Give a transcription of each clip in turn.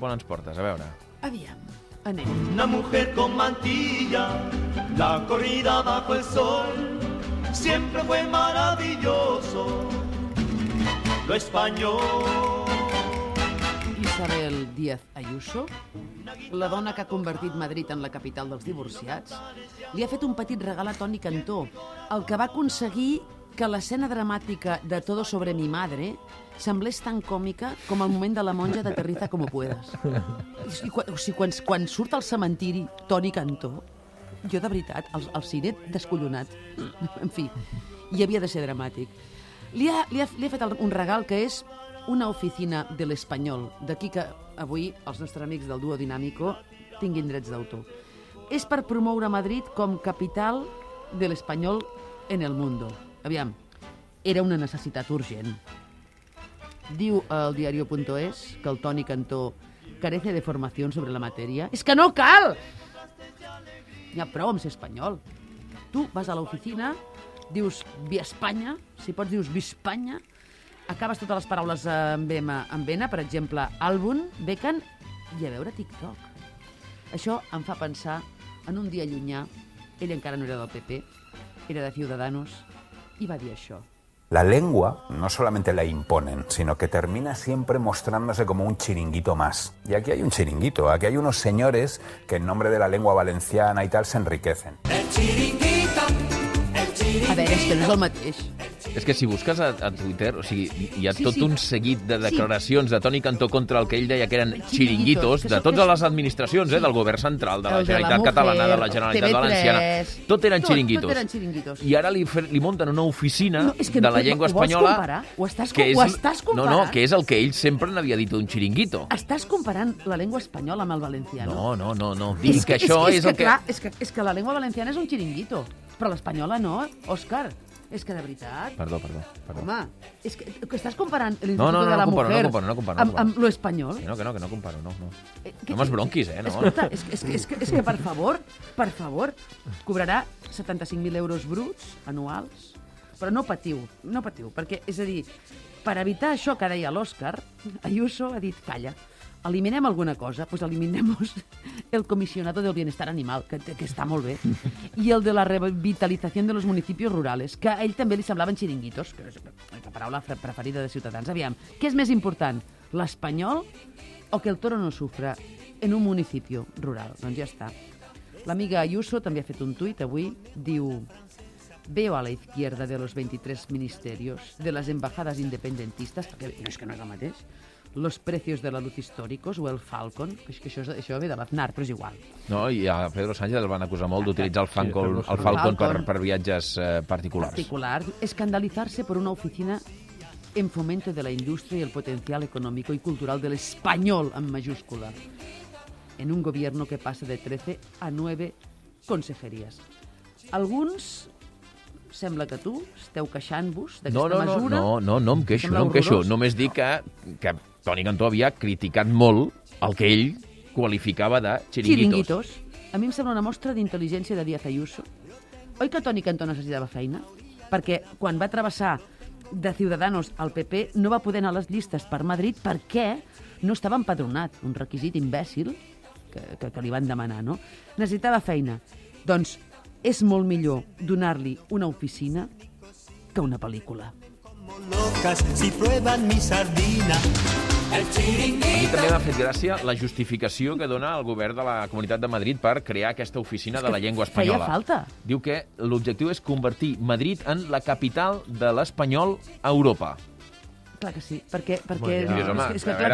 Cap on ens portes? A veure. Aviam, anem. Una mujer con mantilla, la corrida bajo el sol, siempre fue maravilloso, lo español. Isabel Díaz Ayuso, la dona que ha convertit Madrid en la capital dels divorciats, li ha fet un petit regal a Toni Cantó, el que va aconseguir que l'escena dramàtica de Todo sobre mi madre semblés tan còmica com el moment de la monja d'Aterriza como puedas. O sigui, quan surt al cementiri Toni Cantó, jo de veritat, el cine descollonat. En fi, i havia de ser dramàtic. Li ha fet un regal que és una oficina de l'Espanyol, d'aquí que avui els nostres amics del Duo Dinámico tinguin drets d'autor. És per promoure Madrid com capital de l'Espanyol en el mundo. Aviam, era una necessitat urgent. Diu el diario.es que el Toni Cantó carece de formació sobre la matèria. És que no cal! Ja prou amb ser espanyol. Tu vas a l'oficina, dius via Espanya, si pots dius Vispanya, acabes totes les paraules amb ena, per exemple, àlbum, becan i a veure TikTok. Això em fa pensar en un dia llunyà, ell encara no era del PP, era de Ciudadanos, i va dir això. La lengua no solamente la imponen, sino que termina siempre mostrándose como un chiringuito más. Y aquí hay un chiringuito, aquí hay unos señores que en nombre de la lengua valenciana y tal se enriquecen. A veure, és que no és el mateix. És que si busques a Twitter, o sigui, hi ha tot un seguit de declaracions de Toni Cantó contra el que ell deia que eren xiringuitos de totes les administracions, del govern central, de la Generalitat Catalana, de la Generalitat Valenciana. Tot eren xiringuitos. I ara li munten una oficina de la llengua espanyola... Ho estàs comparant? No, que és el que ell sempre n'havia dit un xiringuito. Estàs comparant la llengua espanyola amb el valenciano? No. Dic que això és el que... És que la llengua valenciana és un xiringuito, però l'espanyola no, Òscar. És que de veritat... Perdó. Home, és que estàs comparant l'Instituto de la Mujer amb lo espanyol. Sí, que no comparo, no. No m'esbronquis, No. Escolta, és que per favor, cobrarà 75.000 euros bruts anuals, però no patiu, perquè, és a dir, per evitar això que deia l'Òscar, Ayuso ha dit, calla, eliminem alguna cosa, pues eliminemos el comisionado del bienestar animal, que està molt bé, i el de la revitalització de los municipios rurales, que a ell també li semblaven xiringuitos, que és la paraula preferida de Ciutadans. Aviam, què és més important, l'espanyol o que el toro no sufra en un municipi rural? Doncs ja està. L'amiga Ayuso també ha fet un tuit avui, diu: veo a la izquierda de los 23 ministerios, de las embajadas independentistas, perquè no és que no és el mateix, los precios de la luz históricos o el Falcon, que això ve de l'Aznar, però és igual. No, i a Pedro Sánchez el van acusar molt d'utilitzar el Falcon per viatges particulars. Escandalizarse por una oficina en fomento de la industria y el potencial económico y cultural del español, en mayúscula, en un gobierno que passa de 13 a 9 consejerías. Alguns... Sembla que tu esteu queixant-vos d'aquesta mesura. No em queixo. Només dic que Toni Cantó havia criticat molt el que ell qualificava de xiringuitos. A mi em sembla una mostra d'intel·ligència de Díaz Ayuso. Oi que Toni Cantó necessitava feina? Perquè quan va travessar de Ciudadanos al PP no va poder anar a les llistes per Madrid perquè no estava empadronat, un requisit imbècil que li van demanar, no? Necessitava feina. Doncs és molt millor donar-li una oficina que una pel·lícula. A mi també m'ha fet gràcia la justificació que dona el govern de la Comunitat de Madrid per crear aquesta oficina de la llengua espanyola. Feia falta. Diu que l'objectiu és convertir Madrid en la capital de l'espanyol a Europa. Clar que sí, perquè és que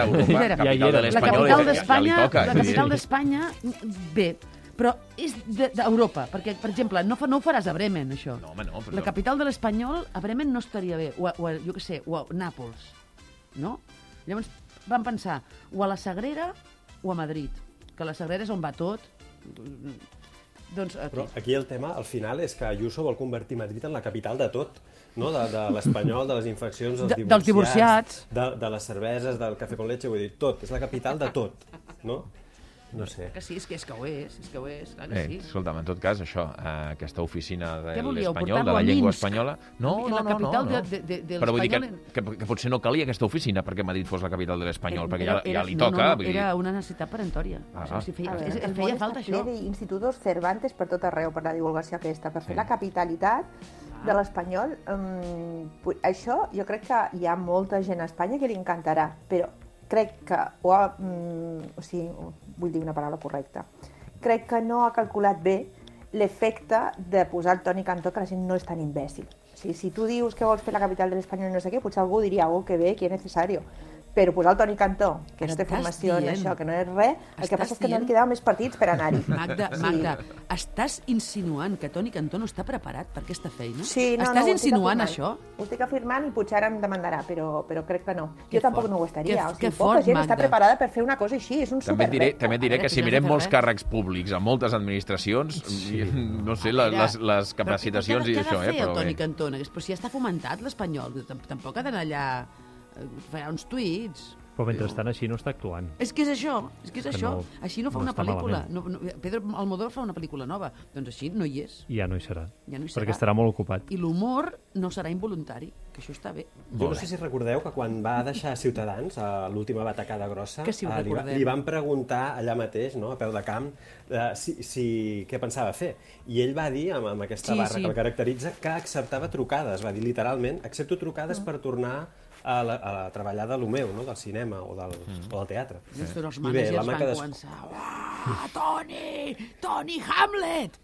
la capital d'Espanya, bé, però és d'Europa, perquè, per exemple, no ho faràs a Bremen, això. No, home, no. La capital de l'espanyol a Bremen no estaria bé, o jo què sé, o a Nàpols, no? Llavors van pensar o a la Sagrera o a Madrid, que la Sagrera és on va tot. Doncs aquí. Però aquí el tema, al final, és que Ayuso vol convertir Madrid en la capital de tot, no? De l'espanyol, de les infeccions, dels divorciats, de les cerveses, del cafè con leche, vull dir, tot. És la capital de tot, no? No sé. Que sí, és que ho és, clar que sí. Escolta'm, en tot cas, això, aquesta oficina de volíeu, l'espanyol, de portar-lo la a llengua Minsk? espanyola... No. La capital de Però vull dir l'espanyol... que potser no calia aquesta oficina perquè Madrid fos la capital de l'espanyol, perquè ja li toca. No, era una necessitat peremptòria. O sigui, feia falta això. Institutos Cervantes per tot arreu, per la divulgació aquesta, per fer la capitalitat de l'espanyol. Això jo crec que hi ha molta gent a Espanya que li encantarà, però crec que, vull dir una paraula correcta, crec que no ha calculat bé l'efecte de posar el Toni Cantó, que la gent no és tan imbècil. O sigui, si tu dius que vols fer la capital de l'espanyol i no sé què, potser algú diria, que bé, que és necessari. Però posar el Toni Cantó, que no té formació en això, que no és res, el que passa és que no li quedaven més partits per anar-hi. Magda, estàs insinuant que Toni Cantó no està preparat per aquesta feina? Sí, no, estàs insinuant això? Ho estic afirmant i potser ara em demandarà, però crec que no. Jo tampoc no ho estaria. Que poca gent està preparada per fer una cosa així, és un superrepte. També et diré que si mirem molts càrrecs públics a moltes administracions, no sé, les capacitacions i això, Què ha de fer el Toni Cantó? Però si ja està fomentat l'espanyol, tampoc ha d'anar allà... farà uns tuits. Però mentrestant així no està actuant. És que és això. Així no fa una pel·lícula. Pedro Almodóvar fa una pel·lícula nova. Doncs així no hi és. I ja no hi serà. Perquè estarà molt ocupat. I l'humor no serà involuntari, que això està bé. Jo no sé si recordeu que quan va deixar Ciutadans, a l'última batacada grossa, li van preguntar allà mateix, a peu de camp, què pensava fer. I ell va dir, amb aquesta barra que el caracteritza, que acceptava trucades. Va dir literalment, accepto trucades per tornar a treballar de lo meu, del cinema o del teatre. I bé, la manca començar... Toni Hamlet!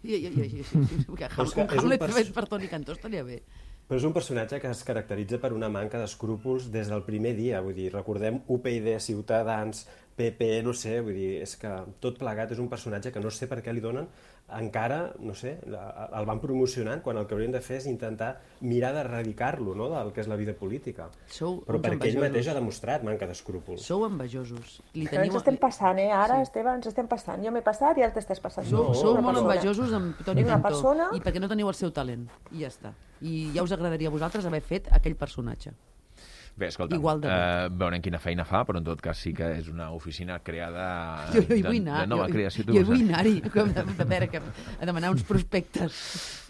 Un Hamlet fet per Toni Cantó estaria bé. Però és un personatge que es caracteritza per una manca d'escrúpols des del primer dia. Vull dir, recordem UPyD, Ciutadans, PP, no sé, vull dir, és que tot plegat és un personatge que no sé per què li donen encara, no sé, el van promocionant quan el que haurien de fer és intentar mirar d'erradicar-lo, del que és la vida política. Però perquè ell mateix ha demostrat manca d'escrúpols. Sou envejosos. Ens estem passant, ara, Esteve, ens estem passant. Jo m'he passat i ara t'estàs passant. Sou molt envejosos amb Toni Cantó i perquè no teniu el seu talent. I ja està. I ja us agradaria a vosaltres haver fet aquell personatge. Bé, escolta, veurem quina feina fa, però en tot cas sí que és una oficina creada de nova creació. Jo hi vull anar-hi, a demanar uns prospectes.